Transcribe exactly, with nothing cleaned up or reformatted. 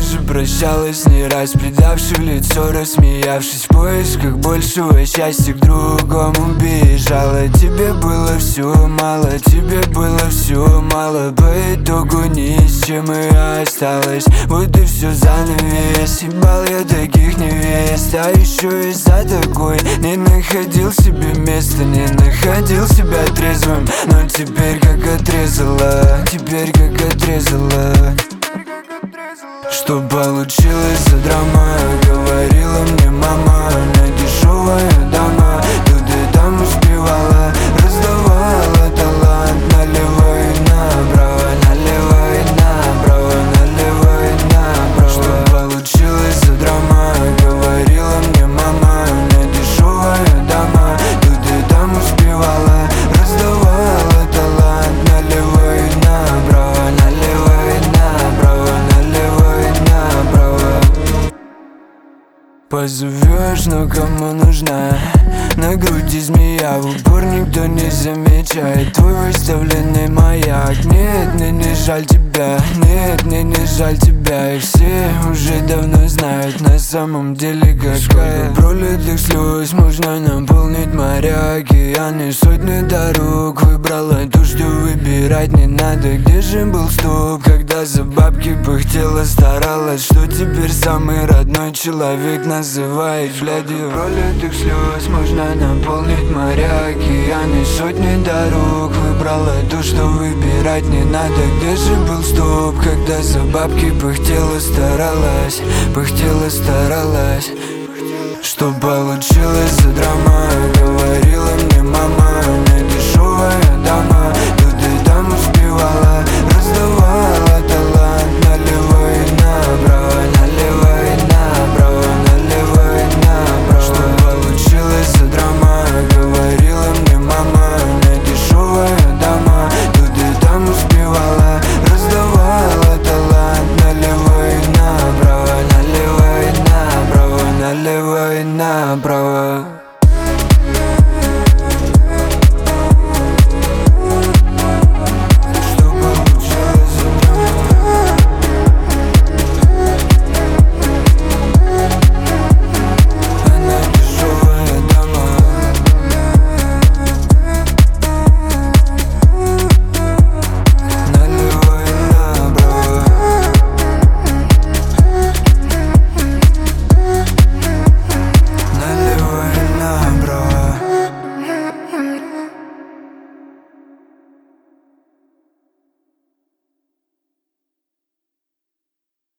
же прощалась не раз, предавши в лицо, рассмеявшись, в поисках большего счастья к другому бежала. Тебе было все мало, тебе было все мало, по итогу ни с чем и осталось. Вот и все занавес, ебал я таких невест, а еще из-за такой не находил себе места, не находил себя трезвым. Но теперь как отрезала, теперь как отрезала. Что получилось за драма, говорила мне мама. На дешевая дама, тут и там успевала, раздавала талант налево и направо, налево и направо, налево и направо. Что получилось за драма, говорила мне мама. На дешевая дама, тут и там успевала, раздавала талант налево и направо, налево и направо, налево и направо. Позовешь, но кому нужна? На груди змея, в упор никто не замечает твой выставленный маяк. Нет, мне не жаль тебя, нет, мне не жаль тебя. И все уже давно знают на самом деле какая. Пролитых слез можно наполнить моря, океаны, сотни дорог. Выбрала то, что выбирать не надо. Где же был стоп, когда за бабки пыхтела, старалась? Что теперь самый родной человек называет блядью? Пролитых слез можно наполнить моря, океаны, сотни дорог. Выбрала то, что выбирать не надо. Где же был стоп, когда за бабки пыхтела, старалась, пыхтела, старалась? Что получилось за драма, говорила мне мама. На дешевая